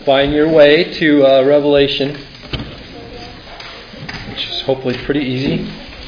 find your way to Revelation, which is hopefully pretty easy.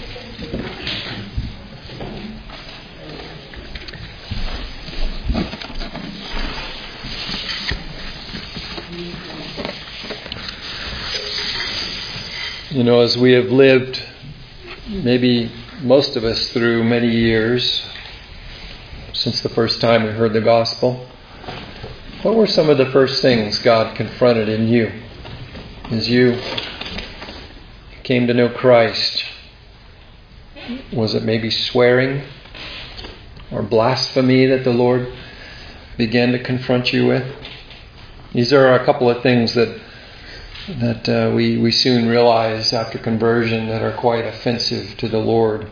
You know, as we have lived, maybe most of us, through many years since the first time we heard the gospel, what were some of the first things God confronted in you as you came to know Christ? Was it maybe swearing or blasphemy that the Lord began to confront you with? These are a couple of things that we soon realize after conversion that are quite offensive to the Lord.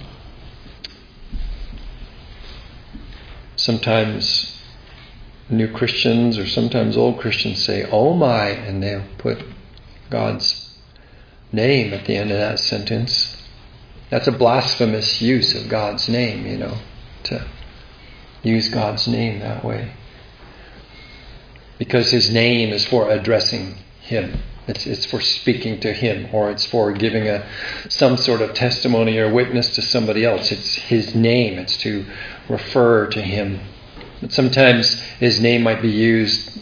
Sometimes new Christians or sometimes old Christians say, "Oh my," and they'll put God's name at the end of that sentence. That's a blasphemous use of God's name, you know, to use God's name that way. Because His name is for addressing Him. It's for speaking to Him, or it's for giving some sort of testimony or witness to somebody else. It's His name. It's to refer to Him. But sometimes His name might be used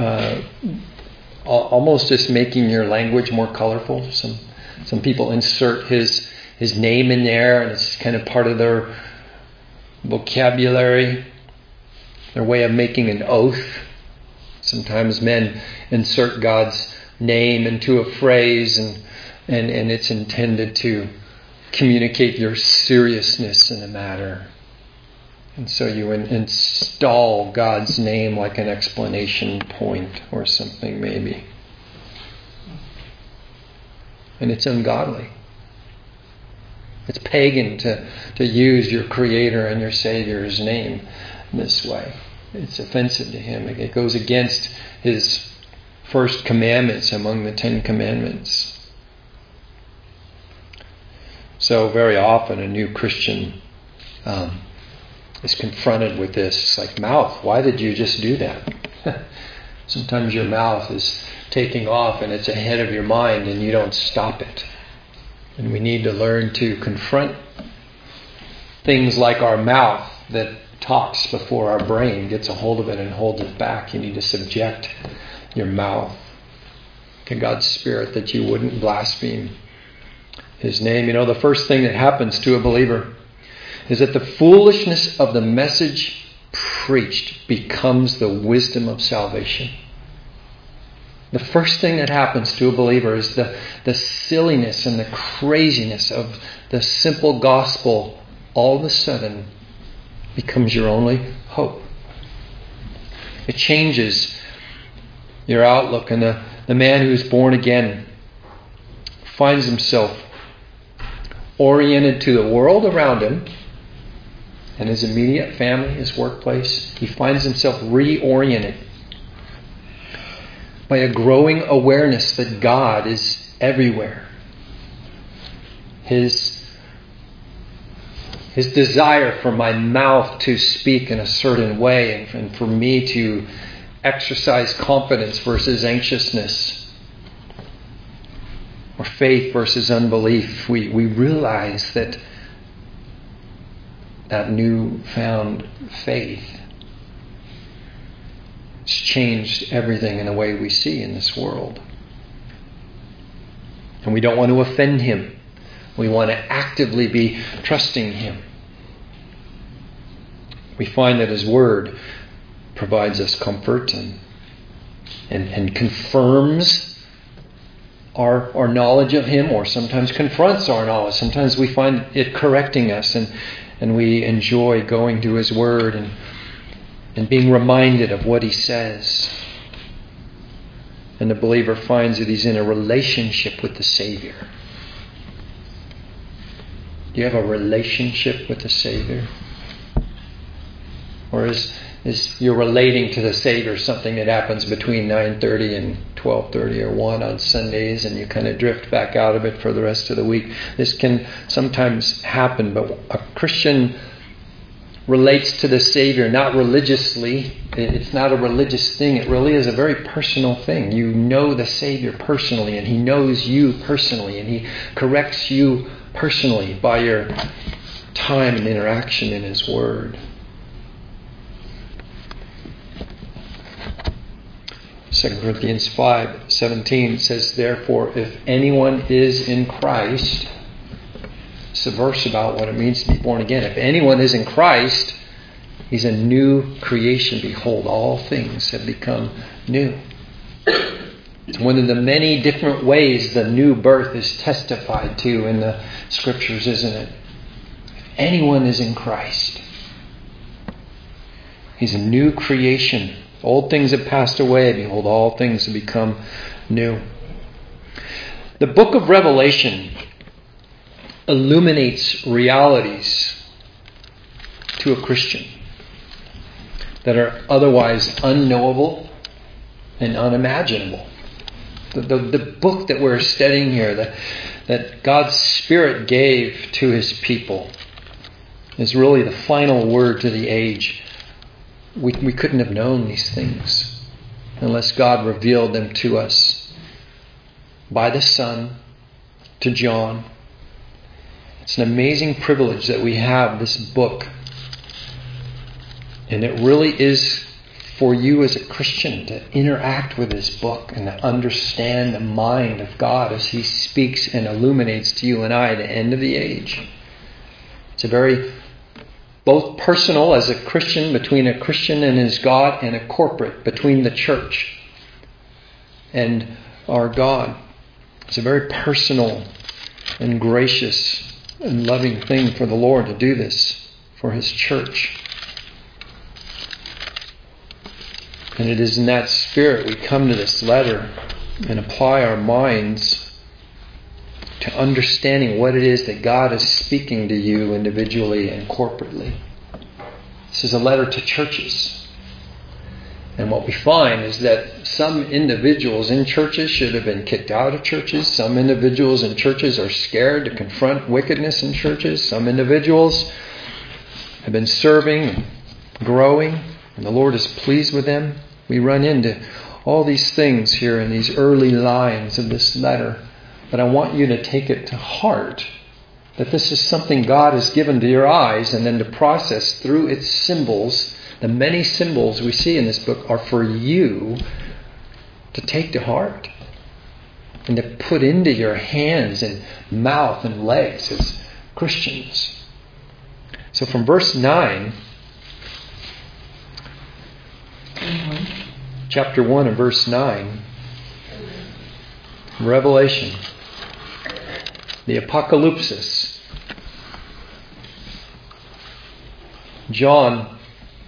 almost just making your language more colorful. Some people insert His name in there, and it's kind of part of their vocabulary, their way of making an oath. Sometimes men insert God's name into a phrase, and it's intended to communicate your seriousness in the matter. And so you install God's name like an explanation point or something maybe. And it's ungodly. It's pagan to use your Creator and your Savior's name this way. It's offensive to Him. It goes against His first commandments among the 10 Commandments. So very often a new Christian is confronted with this. It's like, mouth, why did you just do that? Sometimes your mouth is taking off and it's ahead of your mind and you don't stop it. And we need to learn to confront things like our mouth that talks before our brain gets a hold of it and holds it back. You need to subject your mouth to God's Spirit that you wouldn't blaspheme His name. You know, the first thing that happens to a believer is that the foolishness of the message preached becomes the wisdom of salvation. The first thing that happens to a believer is the silliness and the craziness of the simple gospel all of a sudden becomes your only hope. It changes your outlook, and the man who's born again finds himself oriented to the world around him and his immediate family, his workplace. He finds himself reoriented by a growing awareness that God is everywhere. His desire for my mouth to speak in a certain way and for me to exercise confidence versus anxiousness, or faith versus unbelief. We realize that newfound faith has changed everything in the way we see in this world. And we don't want to offend Him. We want to actively be trusting Him. We find that His Word provides us comfort and confirms our knowledge of Him, or sometimes confronts our knowledge. Sometimes we find it correcting us, and we enjoy going to His Word and being reminded of what He says. And the believer finds that he's in a relationship with the Savior. Do you have a relationship with the Savior? Or is you're relating to the Savior something that happens between 9:30 and 12:30 or 1 on Sundays, and you kind of drift back out of it for the rest of the week? This can sometimes happen, but a Christian relates to the Savior, not religiously. It's not a religious thing. It really is a very personal thing. You know the Savior personally, and He knows you personally, and He corrects you personally by your time and interaction in His Word. 2 Corinthians 5:17 says, therefore, if anyone is in Christ, it's a verse about what it means to be born again. If anyone is in Christ, he's a new creation. Behold, all things have become new. It's one of the many different ways the new birth is testified to in the Scriptures, isn't it? If anyone is in Christ, he's a new creation. Old things have passed away. Behold, all things have become new. The book of Revelation illuminates realities to a Christian that are otherwise unknowable and unimaginable. The book that we're studying here, that God's Spirit gave to His people, is really the final word to the age. We couldn't have known these things unless God revealed them to us by the Son to John. It's an amazing privilege that we have this book. And it really is for you as a Christian to interact with this book and to understand the mind of God as He speaks and illuminates to you and I the end of the age. It's a very both personal as a Christian, between a Christian and his God, and a corporate between the church and our God. It's a very personal and gracious and loving thing for the Lord to do this for His church. And it is in that spirit we come to this letter and apply our minds to understanding what it is that God is speaking to you individually and corporately. This is a letter to churches. And what we find is that some individuals in churches should have been kicked out of churches. Some individuals in churches are scared to confront wickedness in churches. Some individuals have been serving and growing, and the Lord is pleased with them. We run into all these things here in these early lines of this letter. But I want you to take it to heart that this is something God has given to your eyes, and then to process through its symbols. The many symbols we see in this book are for you to take to heart and to put into your hands and mouth and legs as Christians. So from verse 9, chapter 1 and verse 9, Revelation, the Apocalypsis. John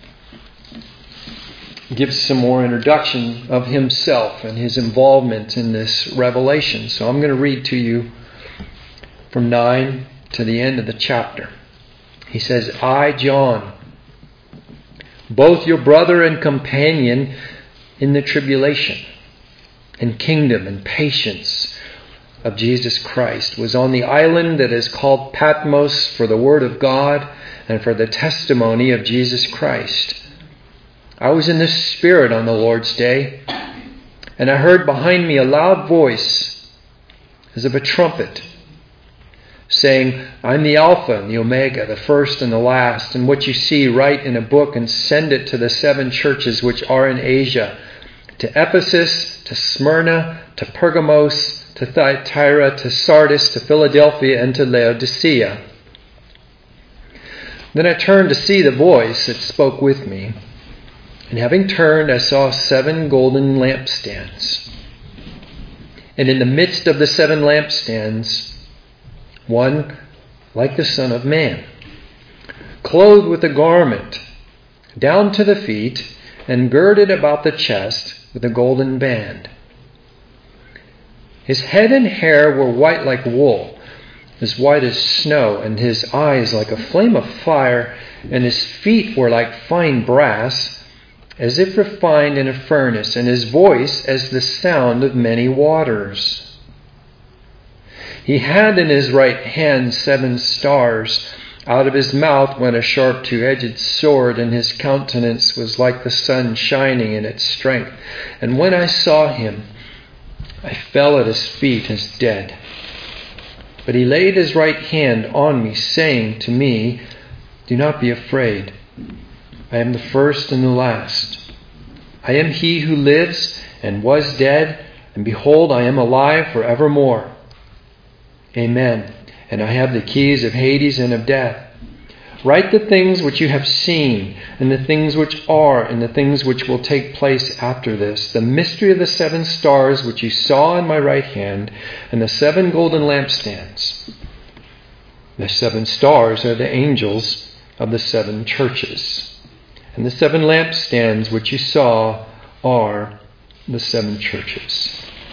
gives some more introduction of himself and his involvement in this revelation. So I'm going to read to you from 9 to the end of the chapter. He says, I, John, both your brother and companion in the tribulation and kingdom and patience of Jesus Christ, was on the island that is called Patmos for the word of God and for the testimony of Jesus Christ. I was in the Spirit on the Lord's day, and I heard behind me a loud voice as of a trumpet, saying, I'm the Alpha and the Omega, the first and the last. And what you see, write in a book and send it to the 7 churches which are in Asia, to Ephesus, to Smyrna, to Pergamos, to Thyatira, to Sardis, to Philadelphia, and to Laodicea. Then I turned to see the voice that spoke with me. And having turned, I saw 7 golden lampstands. And in the midst of the 7 lampstands, one like the Son of Man, clothed with a garment down to the feet, and girded about the chest with a golden band. His head and hair were white like wool, as white as snow, and his eyes like a flame of fire, and his feet were like fine brass, as if refined in a furnace, and his voice as the sound of many waters. He had in his right hand 7 stars, Out of his mouth went a sharp two-edged sword, and his countenance was like the sun shining in its strength. And when I saw him, I fell at his feet as dead. But he laid his right hand on me, saying to me, Do not be afraid. I am the first and the last. I am he who lives and was dead, and behold, I am alive forevermore. Amen. And I have the keys of Hades and of death. Write the things which you have seen, and the things which are, and the things which will take place after this. The mystery of the 7 stars which you saw in my right hand, and the 7 golden lampstands. The 7 stars are the angels of the 7 churches. And the 7 lampstands which you saw are the 7 churches.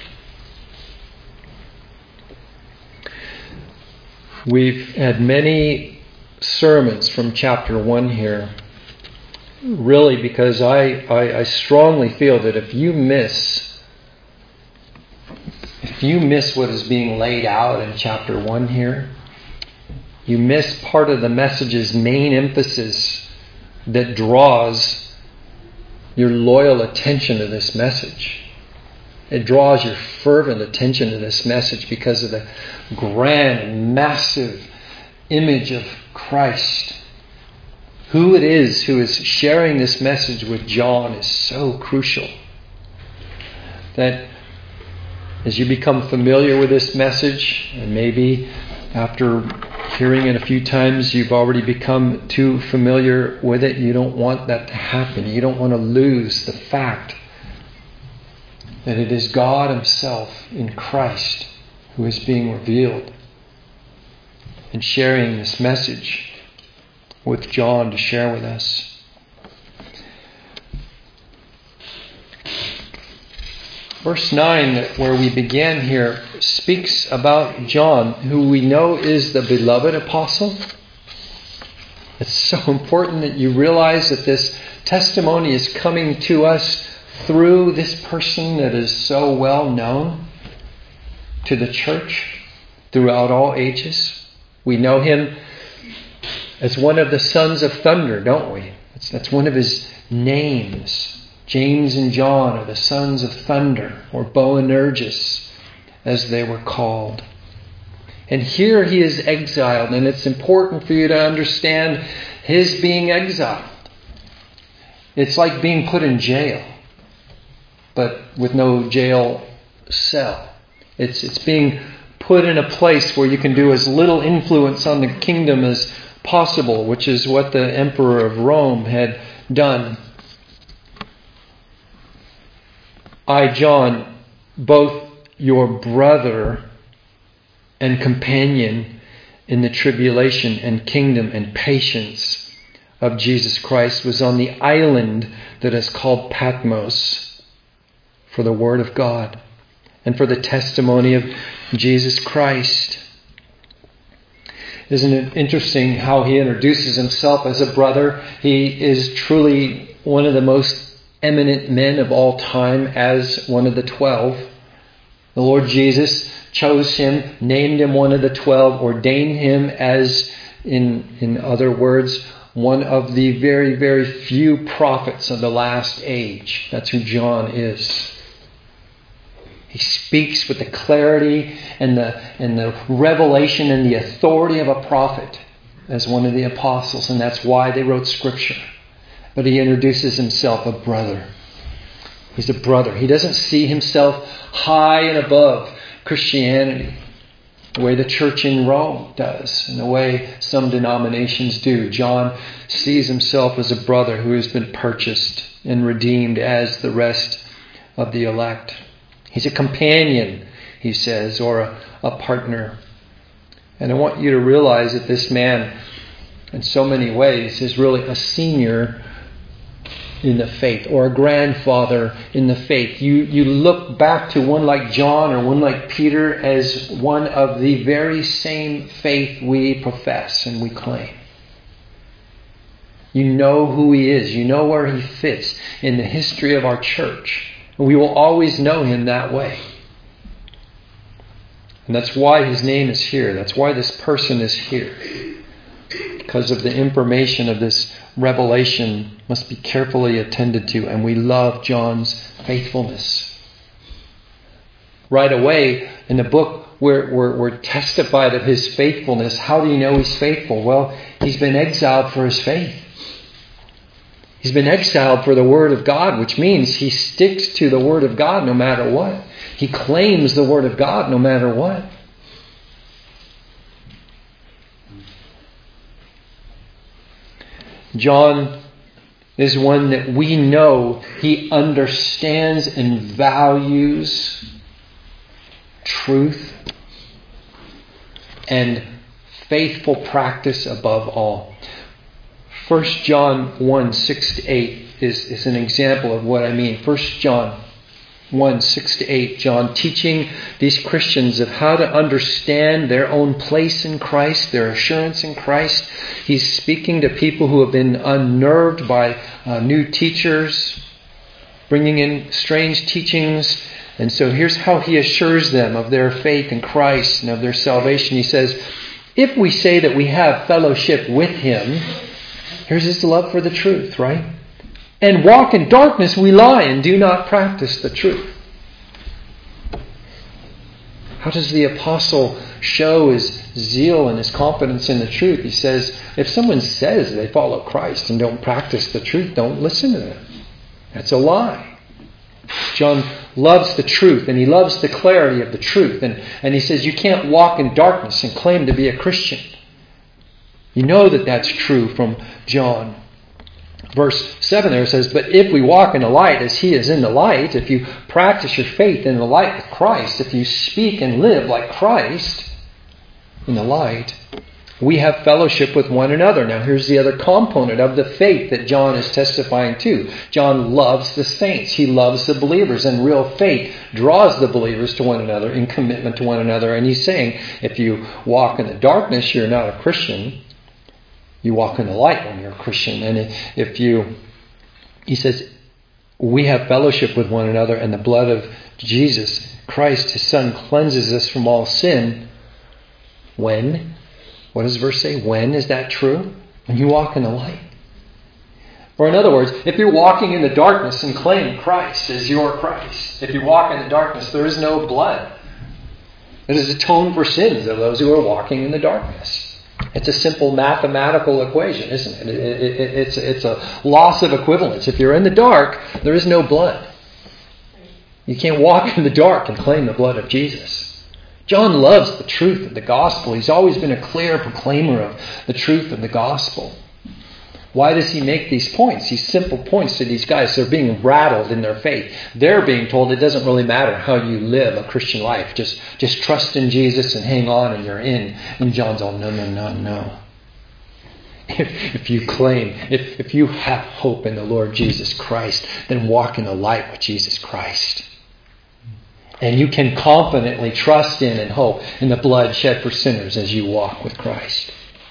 We've had many sermons from chapter 1 here, really because I strongly feel that if you miss what is being laid out in chapter 1 here, you miss part of the message's main emphasis that draws your loyal attention to this message. It draws your fervent attention to this message because of the grand and massive image of Christ. Who it is who is sharing this message with John is so crucial. That as you become familiar with this message, and maybe after hearing it a few times you've already become too familiar with it, you don't want that to happen. You don't want to lose the fact that it is God Himself in Christ who is being revealed and sharing this message with John to share with us. Verse 9, where we began here, speaks about John, who we know is the beloved apostle. It's so important that you realize that this testimony is coming to us through this person that is so well known to the church throughout all ages. We know him as one of the sons of thunder, don't we? That's one of his names. James and John are the sons of thunder, or Boanerges, as they were called. And here he is exiled, and it's important for you to understand his being exiled. It's like being put in jail, but with no jail cell. It's being put in a place where you can do as little influence on the kingdom as possible, which is what the emperor of Rome had done. I, John, both your brother and companion in the tribulation and kingdom and patience of Jesus Christ, was on the island that is called Patmos for the Word of God and for the testimony of Jesus Christ. Isn't it interesting how he introduces himself as a brother? He is truly one of the most eminent men of all time as one of the 12. The Lord Jesus chose him, named him one of the 12, ordained him as, in other words, one of the very, very few prophets of the last age. That's who John is. He speaks with the clarity and the revelation and the authority of a prophet as one of the apostles, and that's why they wrote Scripture. But he introduces himself a brother. He's a brother. He doesn't see himself high and above Christianity, the way the church in Rome does, and the way some denominations do. John sees himself as a brother who has been purchased and redeemed as the rest of the elect. He's a companion, he says, or a partner. And I want you to realize that this man, in so many ways, is really a senior in the faith, or a grandfather in the faith. You look back to one like John or one like Peter as one of the very same faith we profess and we claim. You know who he is. You know where he fits in the history of our church. We will always know him that way. And that's why his name is here. That's why this person is here. because of the information of this revelation must be carefully attended to, and we love John's faithfulness. Right away in the book, we're testified of his faithfulness. How do you know he's faithful? Well, he's been exiled for his faith. He's been exiled for the Word of God, which means he sticks to the Word of God no matter what. He claims the Word of God no matter what. John is one that we know he understands and values truth and faithful practice above all. 1 John 1, 6-8 is an example of what I mean. 1 John 1, 6-8, John teaching these Christians of how to understand their own place in Christ, their assurance in Christ. He's speaking to people who have been unnerved by new teachers, bringing in strange teachings. And so here's how he assures them of their faith in Christ and of their salvation. He says, if we say that we have fellowship with him, here's his love for the truth, right? And walk in darkness, we lie and do not practice the truth. How does the apostle show his zeal and his confidence in the truth? He says, if someone says they follow Christ and don't practice the truth, don't listen to them. That's a lie. John loves the truth, and he loves the clarity of the truth. And he says you can't walk in darkness and claim to be a Christian. You know that that's true from John. Verse 7 there says, but if we walk in the light as he is in the light, if you practice your faith in the light of Christ, if you speak and live like Christ in the light, we have fellowship with one another. Now here's the other component of the faith that John is testifying to. John loves the saints. He loves the believers, and real faith draws the believers to one another in commitment to one another. And he's saying, if you walk in the darkness, you're not a Christian. You walk in the light when you're a Christian. And he says, we have fellowship with one another, and the blood of Jesus Christ, his Son, cleanses us from all sin. When? What does verse say? When is that true? When you walk in the light. Or in other words, if you're walking in the darkness and claim Christ as your Christ, if you walk in the darkness, there is no blood. It is atoned for sins of those who are walking in the darkness. It's a simple mathematical equation, isn't it? It's a loss of equivalence. If you're in the dark, there is no blood. You can't walk in the dark and claim the blood of Jesus. John loves the truth of the gospel. He's always been a clear proclaimer of the truth of the gospel. Why does he make these points, these simple points to these guys? They're being rattled in their faith. They're being told it doesn't really matter how you live a Christian life. Just trust in Jesus and hang on and you're in. And John's all, no. If you claim, if you have hope in the Lord Jesus Christ, then walk in the light with Jesus Christ. And you can confidently trust in and hope in the blood shed for sinners as you walk with Christ.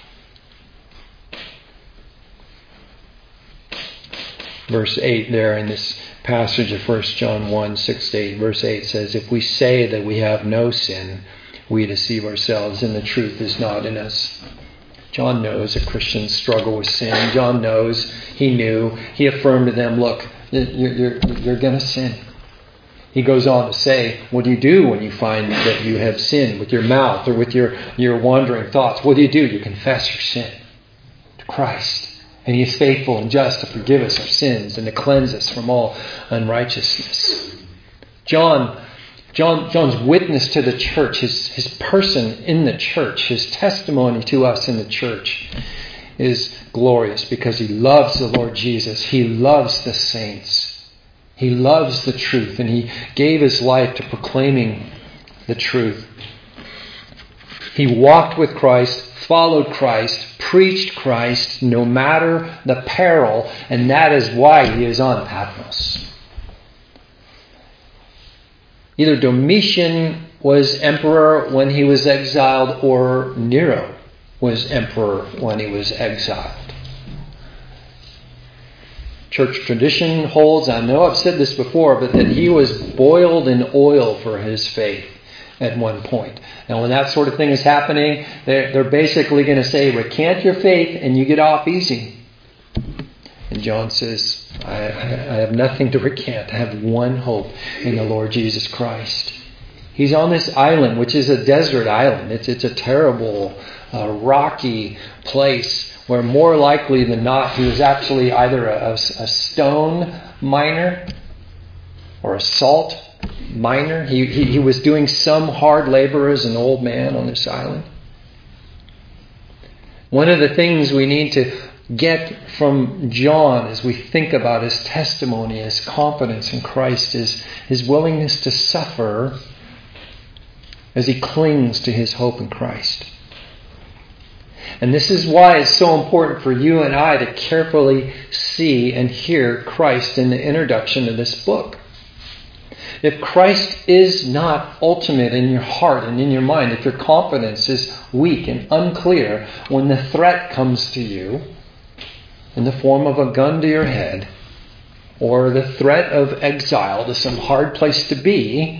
Verse 8 there in this passage of 1 John 1, 6-8. Verse 8 says, if we say that we have no sin, we deceive ourselves and the truth is not in us. John knows a Christians struggle with sin. John knows, he knew, he affirmed to them, look, you're going to sin. He goes on to say, what do you do when you find that you have sinned with your mouth or with your wandering thoughts? What do? You confess your sin to Christ. And he is faithful and just to forgive us our sins and to cleanse us from all unrighteousness. John's witness to the church, his person in the church, his testimony to us in the church is glorious because he loves the Lord Jesus. He loves the saints. He loves the truth, and he gave his life to proclaiming the truth. He walked with Christ, followed Christ, preached Christ, no matter the peril, and that is why he is on Patmos. Either Domitian was emperor when he was exiled, or Nero was emperor when he was exiled. Church tradition holds, I know I've said this before, but that he was boiled in oil for his faith. at one point. And when that sort of thing is happening, they're basically going to say, recant your faith and you get off easy. And John says, I have nothing to recant. I have one hope in the Lord Jesus Christ. He's on this island, which is a desert island. It's a terrible, rocky place where more likely than not he was actually either a stone miner or a salt miner. He was doing some hard labor as an old man on this island. One of the things we need to get from John as we think about his testimony, his confidence in Christ, is his willingness to suffer as he clings to his hope in Christ. And this is why it's so important for you and I to carefully see and hear Christ in the introduction of this book. If Christ is not ultimate in your heart and in your mind, if your confidence is weak and unclear when the threat comes to you in the form of a gun to your head or the threat of exile to some hard place to be,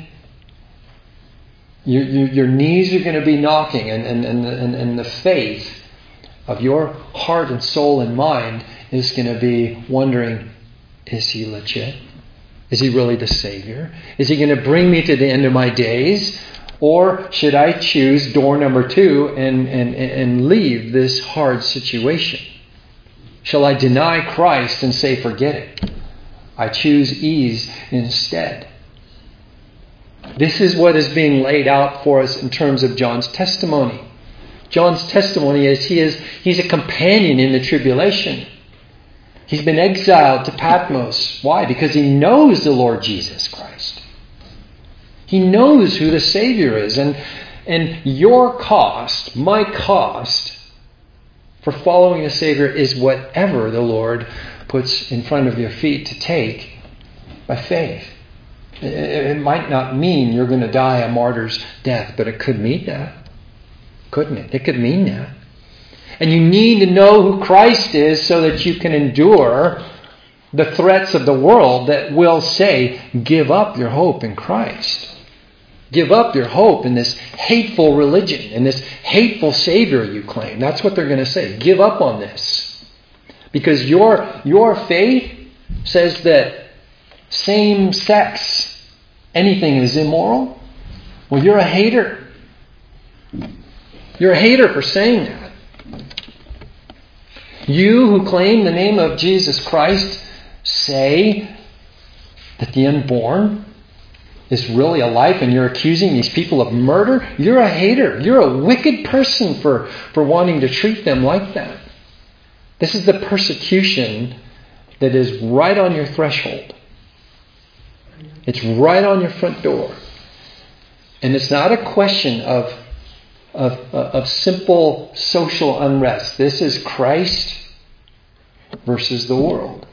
your knees are going to be knocking, and the faith of your heart and soul and mind is going to be wondering, is he legit? Is he really the Savior? Is he going to bring me to the end of my days? Or should I choose door number 2 and leave this hard situation? Shall I deny Christ and say, forget it? I choose ease instead. This is what is being laid out for us in terms of John's testimony. John's testimony is he's a companion in the tribulation. He's been exiled to Patmos. Why? Because he knows the Lord Jesus Christ. He knows who the Savior is. And your cost, my cost, for following the Savior is whatever the Lord puts in front of your feet to take by faith. It might not mean you're going to die a martyr's death, but it could mean that. Couldn't it? It could mean that. And you need to know who Christ is so that you can endure the threats of the world that will say, give up your hope in Christ. Give up your hope in this hateful religion and this hateful Savior you claim. That's what they're going to say. Give up on this. Because your faith says that same-sex anything is immoral. Well, you're a hater. You're a hater for saying that. You who claim the name of Jesus Christ say that the unborn is really a life and you're accusing these people of murder. You're a hater. You're a wicked person for wanting to treat them like that. This is the persecution that is right on your threshold. It's right on your front door. And it's not a question of simple social unrest. This is Christ versus the world.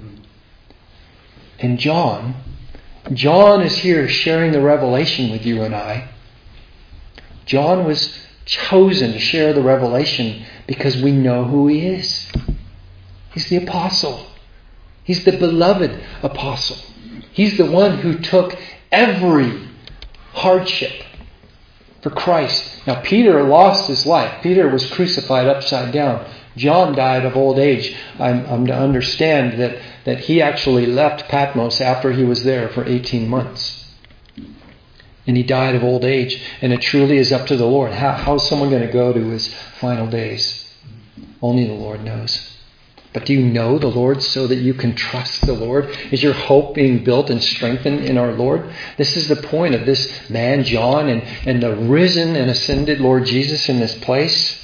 And John is here sharing the revelation with you and I. John was chosen to share the revelation because we know who he is. He's the apostle. He's the beloved apostle. He's the one who took every hardship for Christ. Now, Peter lost his life. Peter was crucified upside down. John died of old age. I'm to understand that he actually left Patmos after he was there for 18 months. And he died of old age. And it truly is up to the Lord. How is someone going to go to his final days? Only the Lord knows. But do you know the Lord so that you can trust the Lord? Is your hope being built and strengthened in our Lord? This is the point of this man, John, and the risen and ascended Lord Jesus in this place.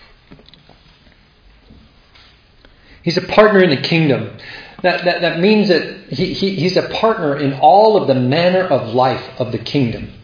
He's a partner in the kingdom. That means that he's a partner in all of the manner of life of the kingdom.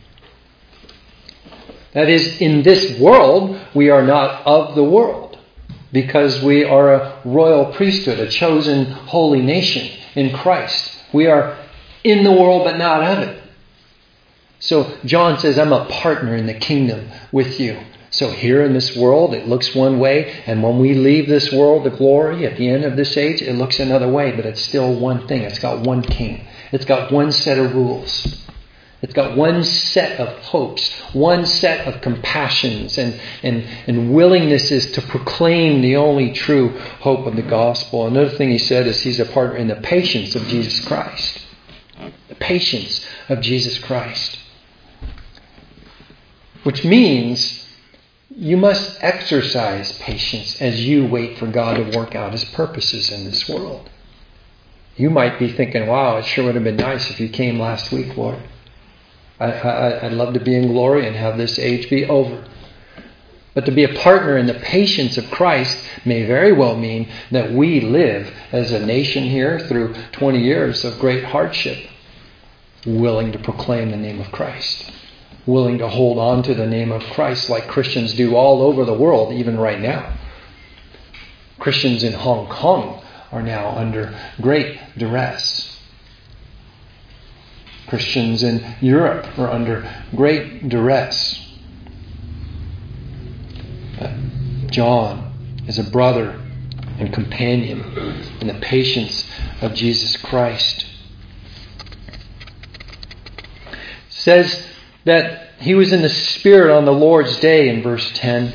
That is, in this world, we are not of the world. Because we are a royal priesthood, a chosen holy nation in Christ. We are in the world but not of it. So John says, I'm a partner in the kingdom with you. So here in this world, it looks one way. And when we leave this world to glory at the end of this age, it looks another way. But it's still one thing. It's got one king. It's got one set of rules. It's got one set of hopes, one set of compassions and willingnesses to proclaim the only true hope of the gospel. Another thing he said is he's a partner in the patience of Jesus Christ. The patience of Jesus Christ. Which means you must exercise patience as you wait for God to work out His purposes in this world. You might be thinking, wow, it sure would have been nice if you came last week, Lord. I'd love to be in glory and have this age be over. But to be a partner in the patience of Christ may very well mean that we live as a nation here through 20 years of great hardship, willing to proclaim the name of Christ, willing to hold on to the name of Christ like Christians do all over the world, even right now. Christians in Hong Kong are now under great duress. Christians in Europe are under great duress. John is a brother and companion in the patience of Jesus Christ. It says that he was in the Spirit on the Lord's day in verse 10.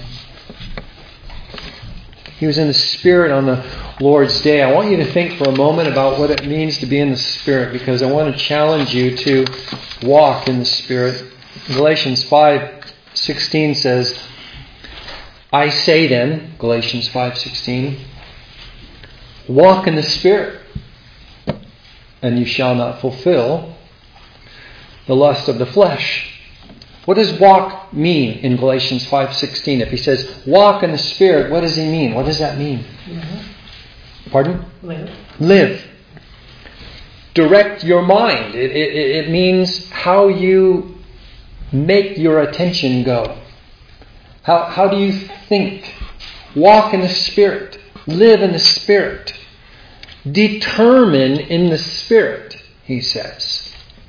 He was in the Spirit on the Lord's day. I want you to think for a moment about what it means to be in the Spirit, because I want to challenge you to walk in the Spirit. Galatians 5:16 says, I say then, Galatians 5:16, walk in the Spirit, and you shall not fulfill the lust of the flesh. What does walk mean in Galatians 5:16? If he says walk in the Spirit, what does he mean? What does that mean? Pardon? Live. Direct your mind. It means how you make your attention go. How do you think? Walk in the Spirit. Live in the Spirit. Determine in the Spirit, he says.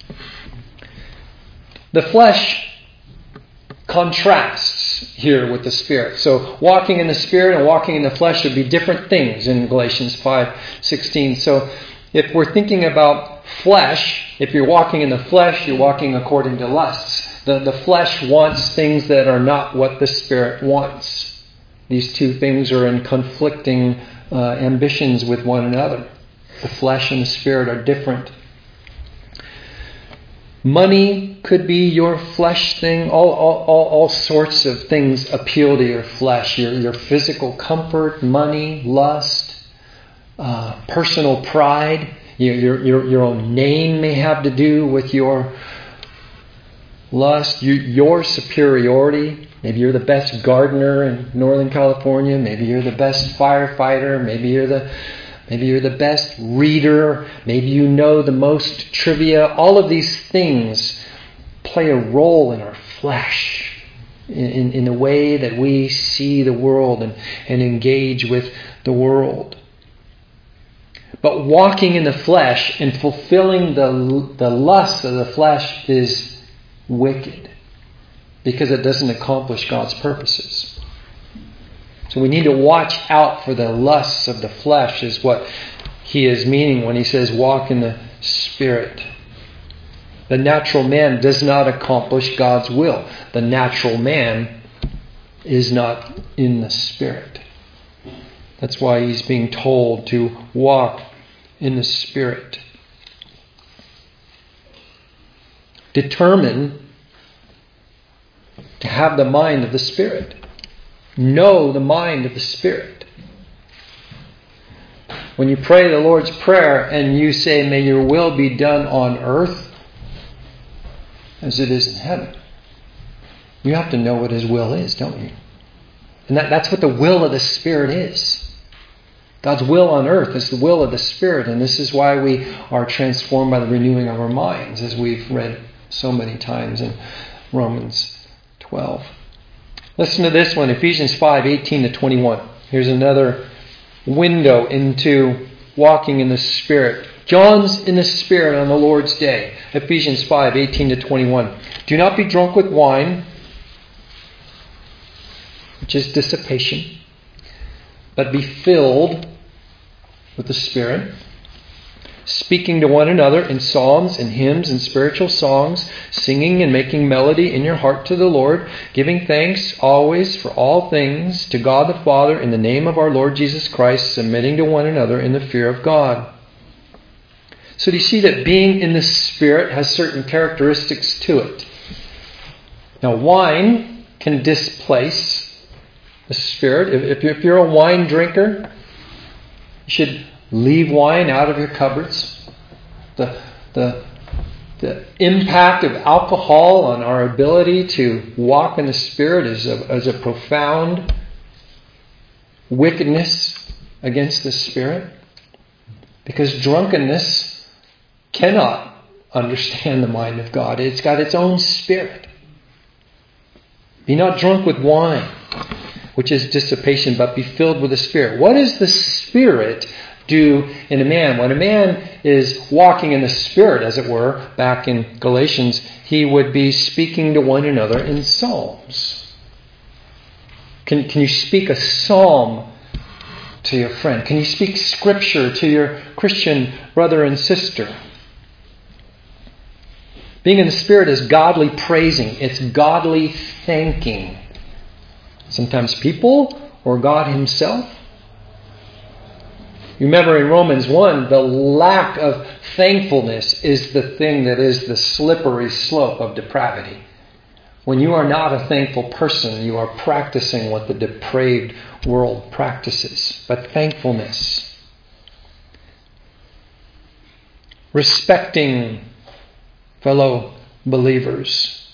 The flesh contrasts here with the Spirit. So walking in the Spirit and walking in the flesh would be different things in Galatians 5:16. So if we're thinking about flesh, if you're walking in the flesh, you're walking according to lusts. The flesh wants things that are not what the Spirit wants. These two things are in conflicting ambitions with one another. The flesh and the Spirit are different. Money could be your flesh thing. All sorts of things appeal to your flesh. Your physical comfort, money, lust, personal pride. Your own name may have to do with your lust. Your superiority. Maybe you're the best gardener in Northern California. Maybe you're the best firefighter. Maybe you're the best reader. Maybe you know the most trivia. All of these things play a role in our flesh, in the way that we see the world and engage with the world. But walking in the flesh and fulfilling the lust of the flesh is wicked, because it doesn't accomplish God's purposes. So we need to watch out for the lusts of the flesh, is what he is meaning when he says walk in the Spirit. The natural man does not accomplish God's will. The natural man is not in the Spirit. That's why he's being told to walk in the Spirit. Determine to have the mind of the Spirit. Know the mind of the Spirit. When you pray the Lord's Prayer and you say, may your will be done on earth as it is in heaven, you have to know what His will is, don't you? And that's what the will of the Spirit is. God's will on earth is the will of the Spirit, and this is why we are transformed by the renewing of our minds, as we've read so many times in Romans 12. Listen to this one, Ephesians 5:18-21. Here's another window into walking in the Spirit. John's in the Spirit on the Lord's day. Ephesians 5:18-21. Do not be drunk with wine, which is dissipation, but be filled with the Spirit. speaking to one another in psalms and hymns and spiritual songs, singing and making melody in your heart to the Lord, giving thanks always for all things to God the Father in the name of our Lord Jesus Christ, submitting to one another in the fear of God. So do you see that being in the Spirit has certain characteristics to it? Now, wine can displace the Spirit. If you're a wine drinker, you should leave wine out of your cupboards. The impact of alcohol on our ability to walk in the Spirit is a profound wickedness against the Spirit. Because drunkenness cannot understand the mind of God. It's got its own spirit. Be not drunk with wine, which is dissipation, but be filled with the Spirit. What does the Spirit do in a man? When a man is walking in the Spirit, as it were, back in Galatians, he would be speaking to one another in psalms. Can you speak a psalm to your friend? Can you speak Scripture to your Christian brother and sister? Being in the Spirit is godly praising. It's godly thanking. Sometimes people or God Himself. You remember in Romans 1, the lack of thankfulness is the thing that is the slippery slope of depravity. When you are not a thankful person, you are practicing what the depraved world practices. But thankfulness. Respecting fellow believers.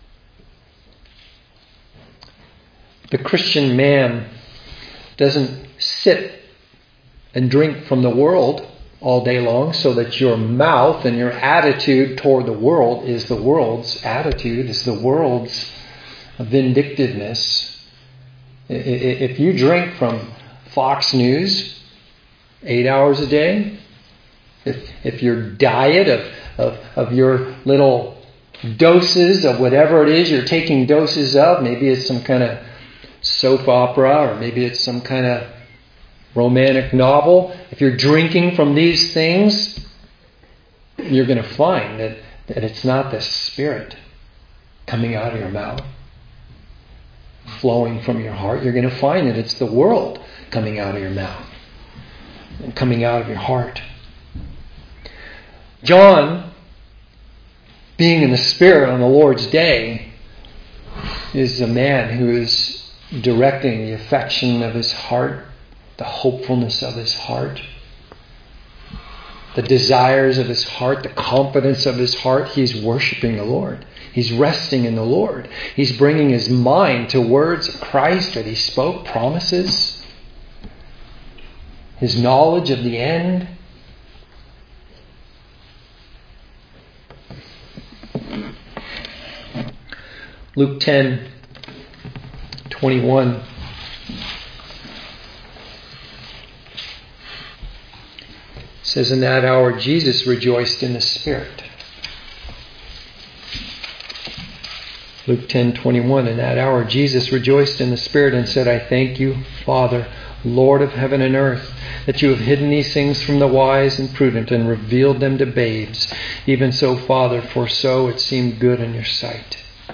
The Christian man doesn't sit and drink from the world all day long so that your mouth and your attitude toward the world is the world's attitude, is the world's vindictiveness. If you drink from Fox News 8 hours a day, if your diet of your little doses of whatever it is you're taking doses of, maybe it's some kind of soap opera or maybe it's some kind of romantic novel, if you're drinking from these things, you're going to find that it's not the Spirit coming out of your mouth, flowing from your heart. You're going to find that it's the world coming out of your mouth and coming out of your heart. John, being in the Spirit on the Lord's day, is a man who is directing the affection of his heart, the hopefulness of his heart, the desires of his heart, the confidence of his heart. He's worshiping the Lord. He's resting in the Lord. He's bringing his mind to words of Christ that he spoke, promises, his knowledge of the end. Luke 10:21 says, in that hour Jesus rejoiced in the Spirit. Luke 10:21, in that hour Jesus rejoiced in the Spirit and said, I thank you, Father, Lord of heaven and earth, that you have hidden these things from the wise and prudent and revealed them to babes. Even so, Father, for so it seemed good in your sight.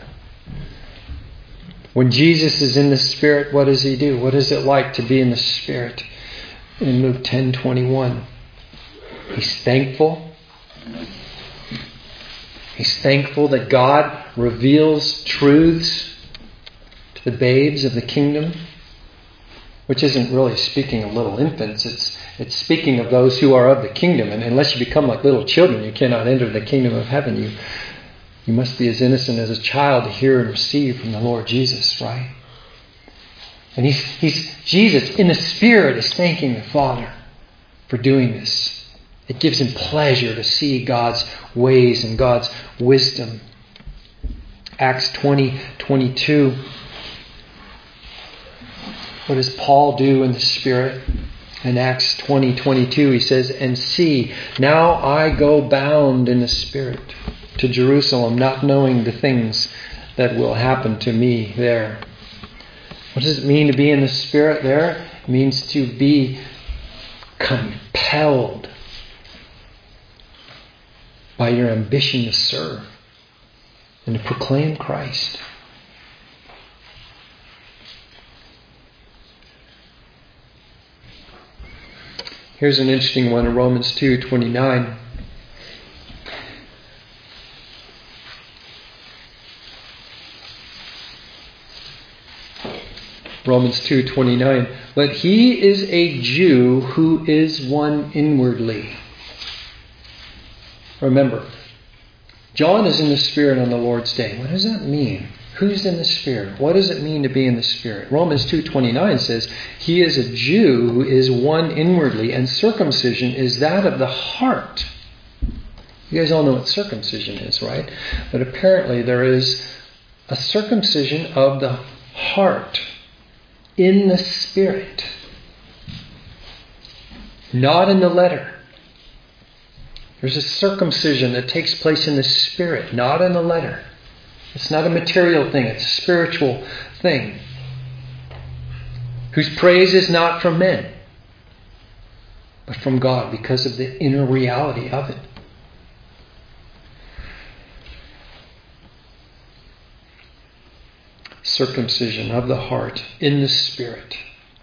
When Jesus is in the Spirit, what does He do? What is it like to be in the Spirit? In Luke 10:21, He's thankful. He's thankful that God reveals truths to the babes of the kingdom, which isn't really speaking of little infants. It's speaking of those who are of the kingdom. And unless you become like little children, you cannot enter the kingdom of heaven. You must be as innocent as a child to hear and receive from the Lord Jesus, right? And Jesus in the Spirit is thanking the Father for doing this. It gives Him pleasure to see God's ways and God's wisdom. Acts 20:22. What does Paul do in the Spirit? In Acts 20:22 he says, and see, now I go bound in the Spirit to Jerusalem, not knowing the things that will happen to me there. What does it mean to be in the Spirit there? It means to be compelled by your ambition to serve and to proclaim Christ. Here's an interesting one in Romans 2:29. Romans 2:29. But he is a Jew who is one inwardly. Remember, John is in the Spirit on the Lord's day. What does that mean? Who's in the Spirit? What does it mean to be in the Spirit? Romans 2:29 says, he is a Jew who is one inwardly, and circumcision is that of the heart. You guys all know what circumcision is, right? But apparently there is a circumcision of the heart in the Spirit, not in the letter. There's a circumcision that takes place in the Spirit, not in the letter. It's not a material thing, it's a spiritual thing. Whose praise is not from men, but from God, because of the inner reality of it. Circumcision of the heart in the Spirit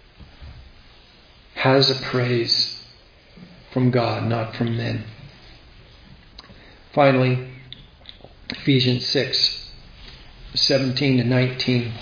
has a praise from God, not from men. Finally, Ephesians 6:17 to 19.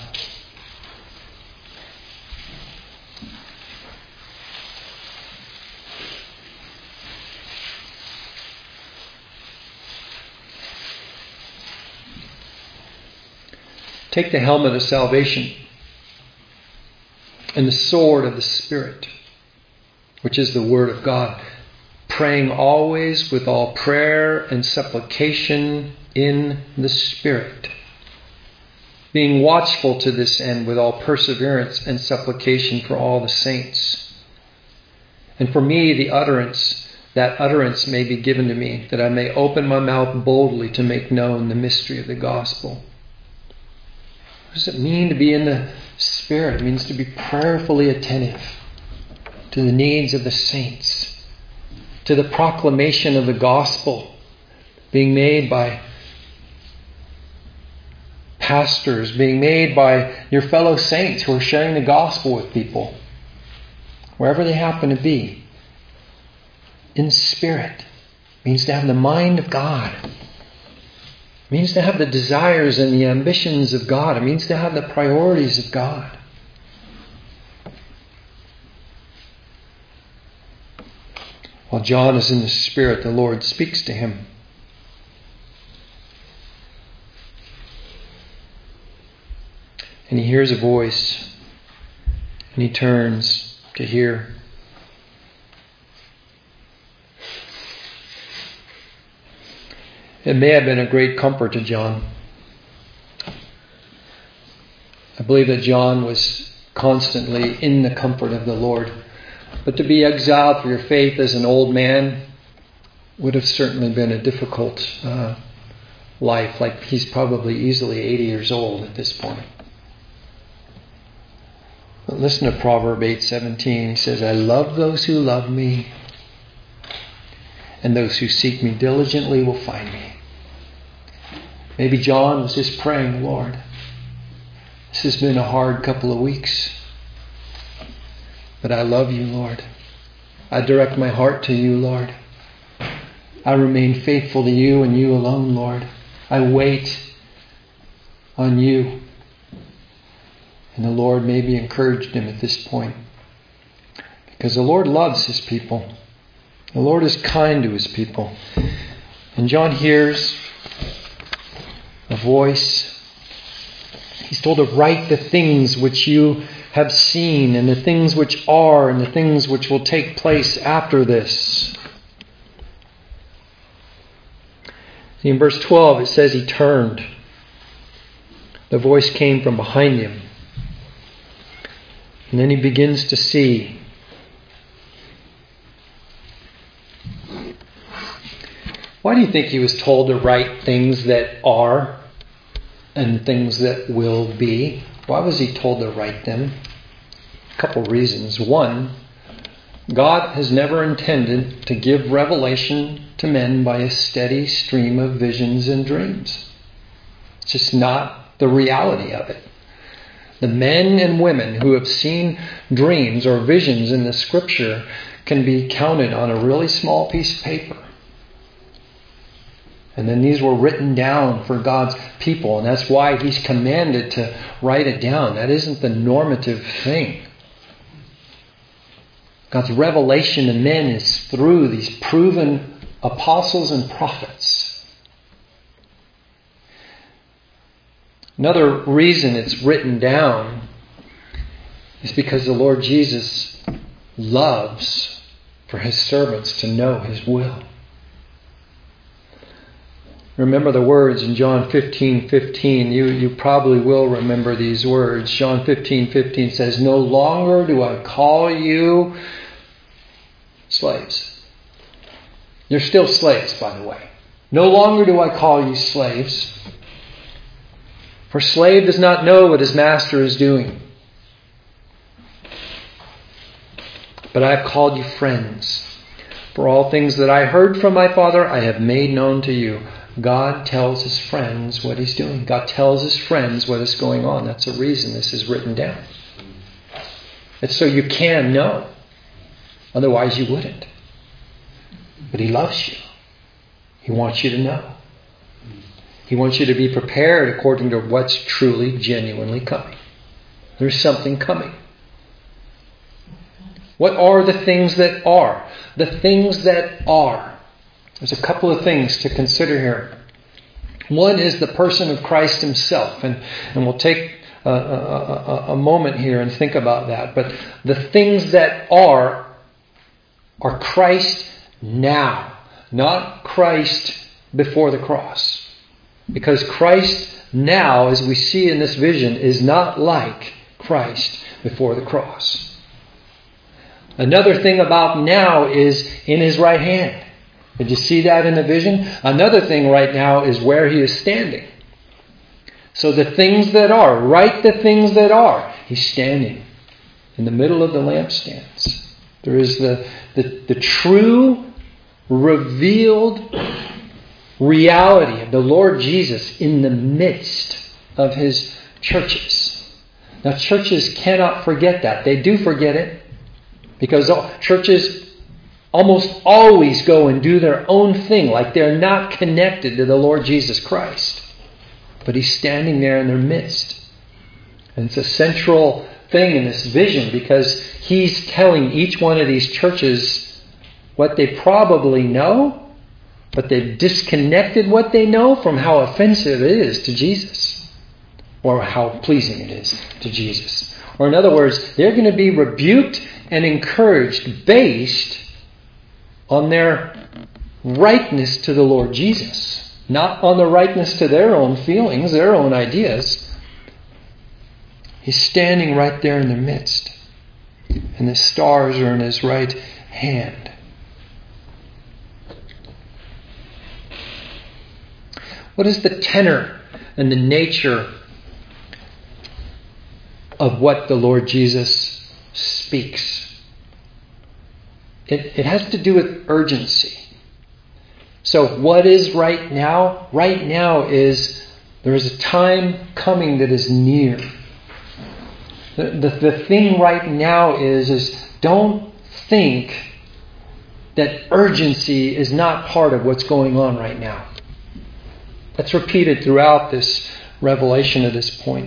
Take the helmet of salvation and the sword of the Spirit, which is the Word of God, praying always with all prayer and supplication in the Spirit, being watchful to this end with all perseverance and supplication for all the saints. And for me, that utterance may be given to me, that I may open my mouth boldly to make known the mystery of the gospel. What does it mean to be in the Spirit? It means to be prayerfully attentive to the needs of the saints, to the proclamation of the gospel being made by pastors, being made by your fellow saints who are sharing the gospel with people, wherever they happen to be. In Spirit means to have the mind of God. It means to have the desires and the ambitions of God. It means to have the priorities of God. While John is in the Spirit, the Lord speaks to him. And he hears a voice, and he turns to hear. It may have been a great comfort to John. I believe that John was constantly in the comfort of the Lord. But to be exiled for your faith as an old man would have certainly been a difficult life. Like he's probably easily 80 years old at this point. But listen to Proverbs 8:17. He says, I love those who love me, and those who seek me diligently will find me. Maybe John was just praying, Lord, this has been a hard couple of weeks, but I love you, Lord. I direct my heart to you, Lord. I remain faithful to you and you alone, Lord. I wait on you. And the Lord maybe encouraged him at this point, because the Lord loves his people. The Lord is kind to his people. And John hears a voice. He's told to write the things which you have seen, and the things which are, and the things which will take place after this. See, in verse 12 it says he turned. The voice came from behind him. And then he begins to see. Why do you think he was told to write things that are and things that will be? Why was he told to write them? A couple reasons. One, God has never intended to give revelation to men by a steady stream of visions and dreams. It's just not the reality of it. The men and women who have seen dreams or visions in the Scripture can be counted on a really small piece of paper. And then these were written down for God's people, and that's why He's commanded to write it down. That isn't the normative thing. God's revelation to men is through these proven apostles and prophets. Another reason it's written down is because the Lord Jesus loves for His servants to know His will. Remember the words in John 15:15. You probably will remember these words. John 15:15 says, "No longer do I call you slaves." You're still slaves, by the way. "No longer do I call you slaves. For a slave does not know what his master is doing. But I have called you friends. For all things that I heard from my Father, I have made known to you." God tells His friends what He's doing. God tells His friends what is going on. That's the reason this is written down. It's so you can know. Otherwise you wouldn't. But He loves you. He wants you to know. He wants you to be prepared according to what's truly, genuinely coming. There's something coming. What are the things that are? The things that are. There's a couple of things to consider here. One is the person of Christ Himself. And we'll take a moment here and think about that. But the things that are Christ now. Not Christ before the cross. Because Christ now, as we see in this vision, is not like Christ before the cross. Another thing about now is in His right hand. Did you see that in the vision? Another thing right now is where He is standing. So the things that are, write the things that are. He's standing in the middle of the lampstands. There is the true, revealed reality of the Lord Jesus in the midst of His churches. Now churches cannot forget that. They do forget it because churches almost always go and do their own thing, like they're not connected to the Lord Jesus Christ. But He's standing there in their midst. And it's a central thing in this vision because He's telling each one of these churches what they probably know, but they've disconnected what they know from how offensive it is to Jesus, or how pleasing it is to Jesus. Or in other words, they're going to be rebuked and encouraged based on their rightness to the Lord Jesus, not on the rightness to their own feelings, their own ideas. He's standing right there in their midst, and the stars are in His right hand. What is the tenor and the nature of what the Lord Jesus speaks? It has to do with urgency. So what is right now? Right now is there is a time coming that is near. The thing right now is don't think that urgency is not part of what's going on right now. That's repeated throughout this revelation at this point.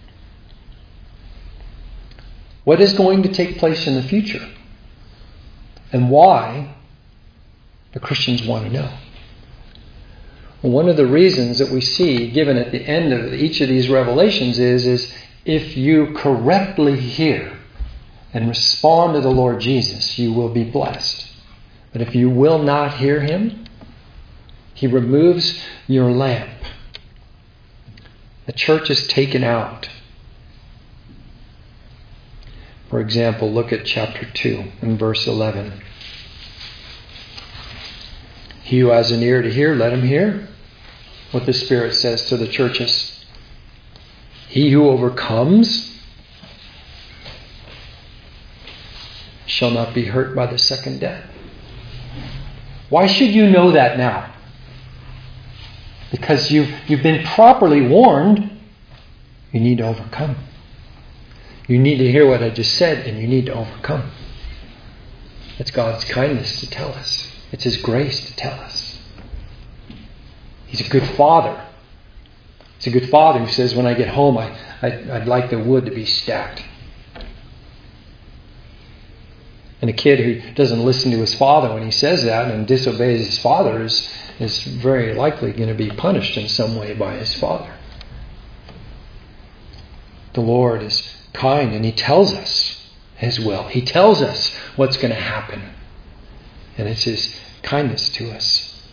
What is going to take place in the future? And why the Christians want to know. Well, one of the reasons that we see given at the end of each of these revelations is if you correctly hear and respond to the Lord Jesus, you will be blessed. But if you will not hear Him, He removes your lamp. The church is taken out. For example, look at chapter 2 and verse 11. He who has an ear to hear, let him hear what the Spirit says to the churches. He who overcomes shall not be hurt by the second death. Why should you know that now? Because you've been properly warned. You need to overcome. You need to hear what I just said, and you need to overcome. It's God's kindness to tell us. It's His grace to tell us. He's a good Father. He's a good Father who says, when I get home, I'd like the wood to be stacked. And a kid who doesn't listen to his father when he says that and disobeys his father is very likely going to be punished in some way by his father. The Lord is kind, and He tells us His will. He tells us what's going to happen. And it's His kindness to us.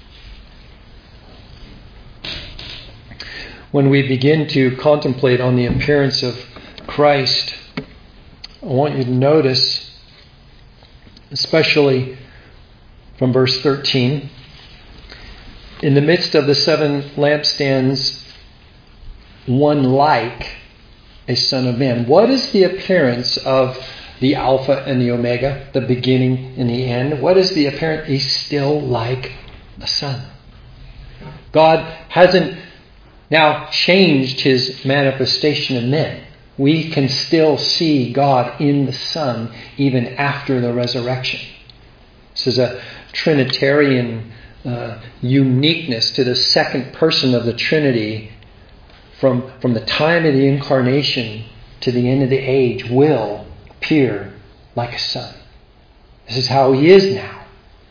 When we begin to contemplate on the appearance of Christ, I want you to notice, especially from verse 13, in the midst of the 7 lampstands, one like a Son of Man. What is the appearance of the Alpha and the Omega, the beginning and the end? What is the appearance? He's still like a son. God hasn't now changed His manifestation of men. We can still see God in the Son even after the resurrection. This is a Trinitarian uniqueness to the second person of the Trinity. From the time of the incarnation to the end of the age, will appear like a son. This is how He is now.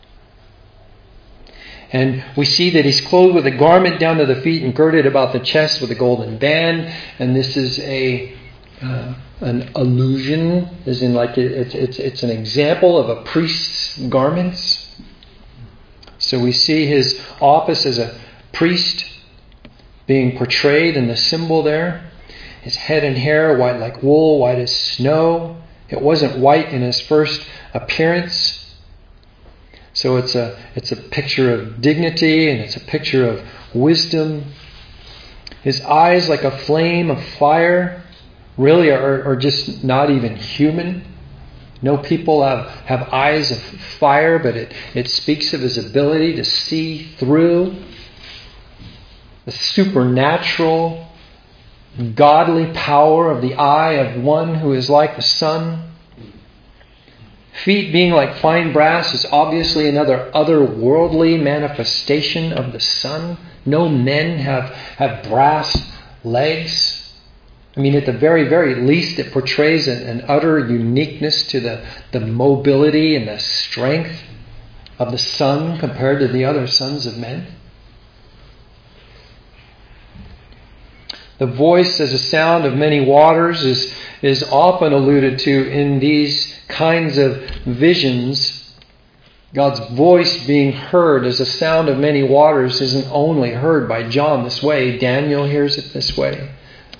And we see that He's clothed with a garment down to the feet and girded about the chest with a golden band. And this is an allusion, as in like it's an example of a priest's garments. So we see His office as a priest being portrayed in the symbol there. His head and hair white like wool, white as snow. It wasn't white in His first appearance. So it's a picture of dignity, and it's a picture of wisdom. His eyes like a flame of fire really are just not even human. No people have eyes of fire, but it speaks of His ability to see through. The supernatural, godly power of the eye of one who is like the sun. Feet being like fine brass is obviously another otherworldly manifestation of the Son. No men have brass legs. I mean, at the very, very least, it portrays an utter uniqueness to the mobility and the strength of the Son compared to the other sons of men. The voice as a sound of many waters is often alluded to in these kinds of visions. God's voice being heard as a sound of many waters isn't only heard by John this way. Daniel hears it this way.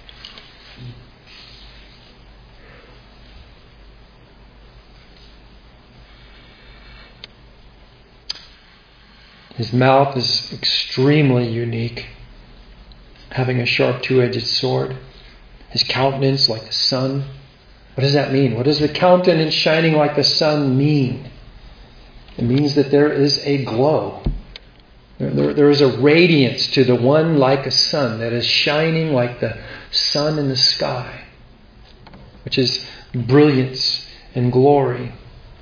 His mouth is extremely unique, having a sharp two-edged sword. His countenance like the sun. What does that mean? What does the countenance shining like the sun mean? It means that there is a glow. There is a radiance to the one like a sun that is shining like the sun in the sky, which is brilliance and glory.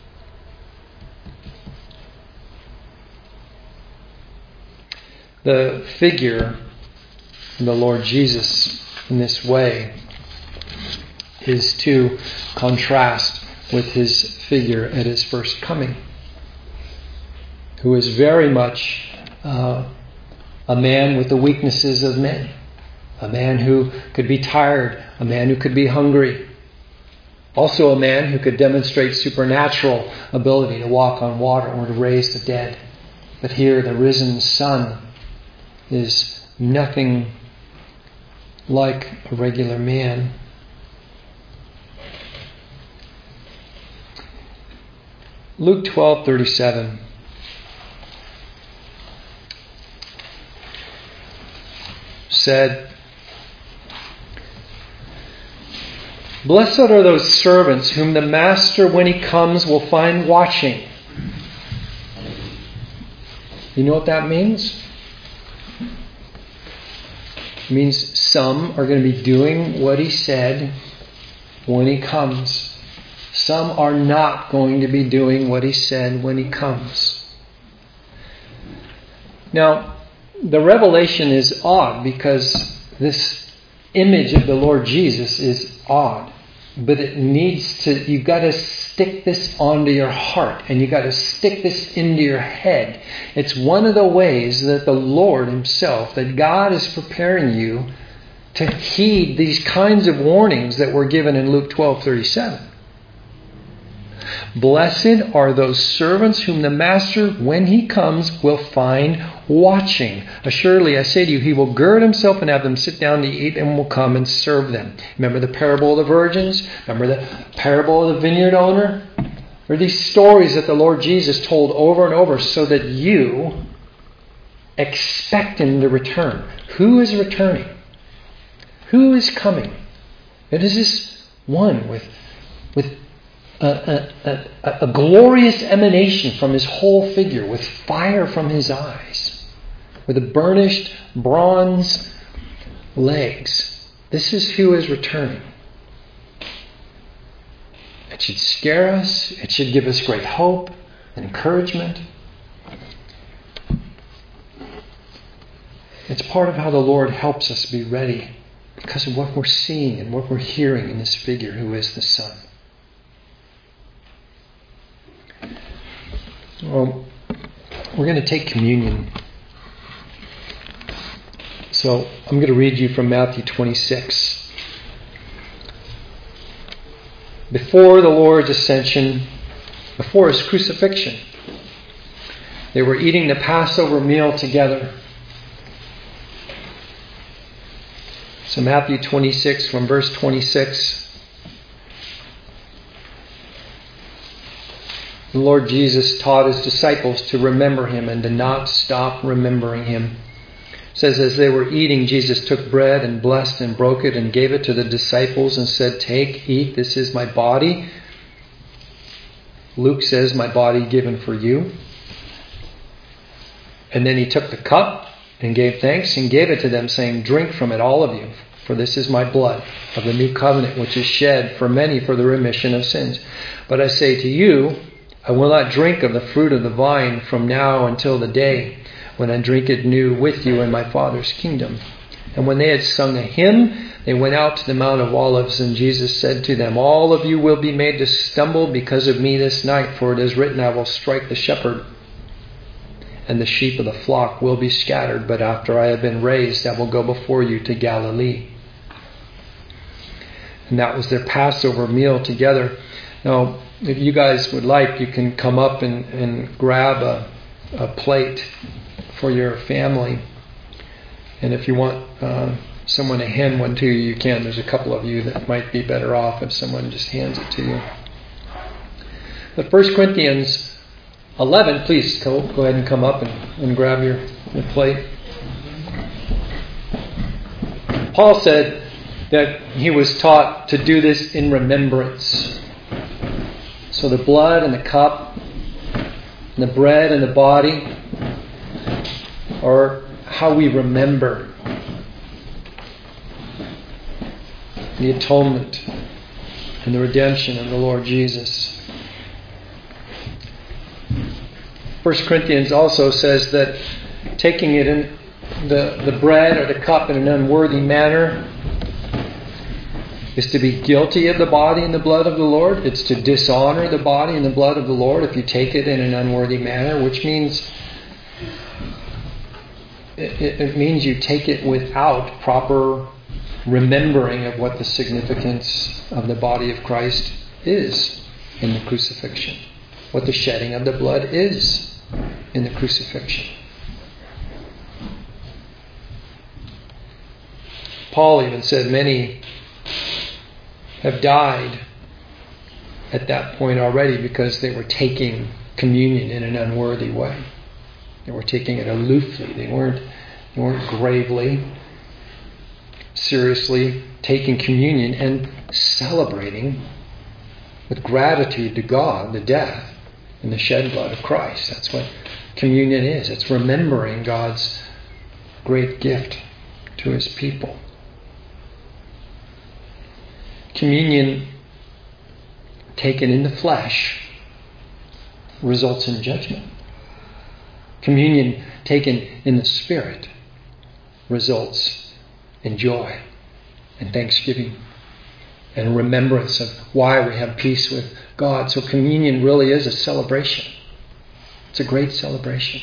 The figure of the Lord Jesus in this way is to contrast with His figure at His first coming, who is very much a man with the weaknesses of men, a man who could be tired, a man who could be hungry, also a man who could demonstrate supernatural ability to walk on water or to raise the dead. But here the risen Son is nothing like a regular man. Luke 12:37 said, Blessed are those servants whom the master, when he comes, will find watching. You know what that means? It means some are going to be doing what he said when he comes. Some are not going to be doing what he said when he comes. Now, the revelation is odd because this image of the Lord Jesus is odd. But it needs to, you've got to stick this onto your heart and you've got to stick this into your head. It's one of the ways that the Lord Himself, that God is preparing you to heed these kinds of warnings that were given in Luke 12:37. Blessed are those servants whom the master, when he comes, will find watching. Assuredly, I say to you, he will gird himself and have them sit down to eat and will come and serve them. Remember the parable of the virgins? Remember the parable of the vineyard owner? There are these stories that the Lord Jesus told over and over so that you expect Him to return. Who is returning? Who is coming? It is this one with a glorious emanation from His whole figure, with fire from His eyes, with the burnished bronze legs. This is who is returning. It should scare us. It should give us great hope and encouragement. It's part of how the Lord helps us be ready because of what we're seeing and what we're hearing in this figure who is the Son. Well, we're going to take communion. So I'm going to read you from Matthew 26. Before the Lord's ascension, before His crucifixion, they were eating the Passover meal together. So Matthew 26 from verse 26. The Lord Jesus taught His disciples to remember Him and to not stop remembering Him. It says, as they were eating, Jesus took bread and blessed and broke it and gave it to the disciples and said, take, eat, this is my body. Luke says, my body given for you. And then He took the cup and gave thanks and gave it to them, saying, drink from it, all of you, for this is my blood of the new covenant, which is shed for many for the remission of sins. But I say to you, I will not drink of the fruit of the vine from now until the day when I drink it new with you in my Father's kingdom. And when they had sung a hymn, they went out to the Mount of Olives, and Jesus said to them, all of you will be made to stumble because of me this night, for it is written, I will strike the shepherd, and the sheep of the flock will be scattered. But after I have been raised, I will go before you to Galilee. And that was their Passover meal together. Now, if you guys would like, you can come up and grab a plate for your family. And if you want someone to hand one to you, you can. There's a couple of you that might be better off if someone just hands it to you. But 1 Corinthians 11, please go ahead and come up and grab your plate. Paul said that he was taught to do this in remembrance. So the blood and the cup and the bread and the body are how we remember the atonement and the redemption of the Lord Jesus. 1 Corinthians also says that taking it in the bread or the cup in an unworthy manner is to be guilty of the body and the blood of the Lord. It's to dishonor the body and the blood of the Lord if you take it in an unworthy manner, which means it means you take it without proper remembering of what the significance of the body of Christ is in the crucifixion, what the shedding of the blood is in the crucifixion. Paul even said many have died at that point already because they were taking communion in an unworthy way. They were taking it aloofly. They weren't gravely seriously taking communion and celebrating with gratitude to God the death and the shed blood of Christ. That's what communion is. It's remembering God's great gift to His people. Communion taken in the flesh results in judgment. Communion taken in the Spirit results in joy and thanksgiving and remembrance of why we have peace with God. So communion really is a celebration. It's a great celebration.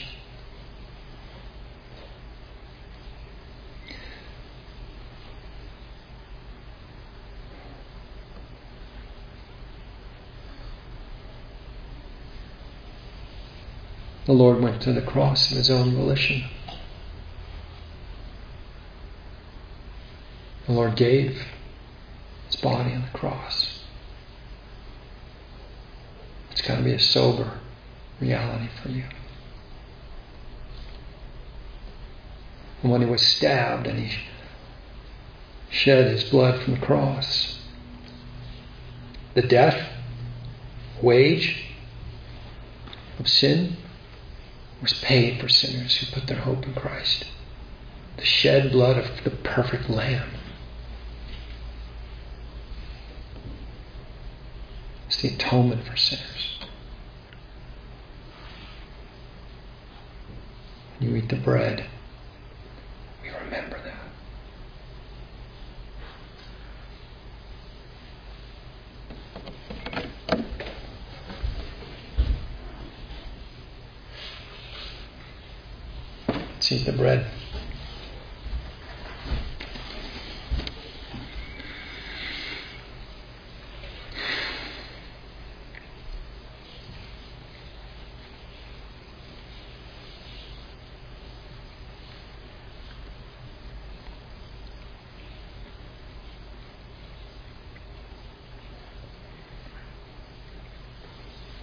The Lord went to the cross of His own volition. The Lord gave His body on the cross. It's got to be a sober reality for you. And when He was stabbed and He shed His blood from the cross, the death wage of sin was paid for sinners who put their hope in Christ. The shed blood of the perfect Lamb. It's the atonement for sinners. When you eat the bread, we remember that. Let's eat the bread.